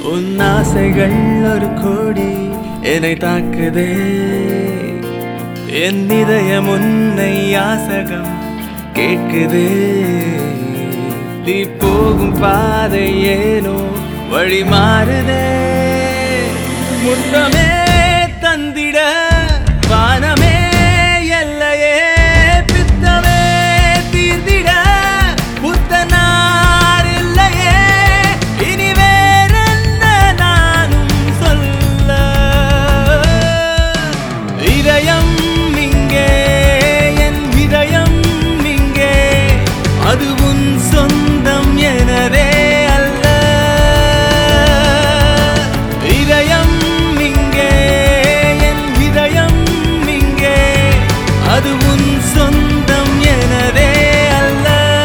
உன் ஆசைகள் ஒரு கோடி என்னை தாக்குதே. என் இதயம் உன்னை யாசகம் கேட்குதே. நீ போகும் பாதை ஏனோ வழி மாறுதே. முத்தமே தந்திட வானமே எல்லையே. பித்தமே தீர்ந்திட புத்தனார் இல்லையே. இனி வேறென்ன நானும் சொல்ல. இதயம் இங்கே, என் இதயம் இங்கே, அது உன் சொந்தம் எனவே அல்ல. இதயம் இங்கே, என் இதயம் இங்கே, அது உன் சொந்தம் எனவே அல்ல.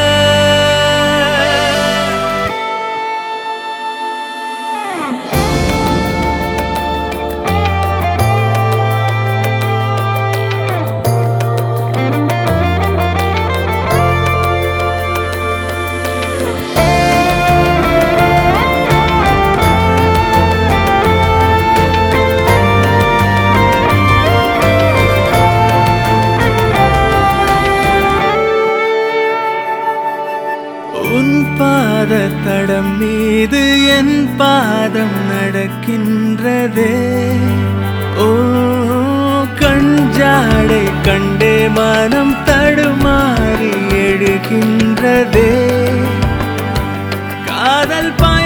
உன் பாதத்தடம் மீது என் பாதம் நடக்கின்றதே. ஓ கஞ்சாடை கண்டே மனம் தடுமாறி எழுகின்றதே. காதல்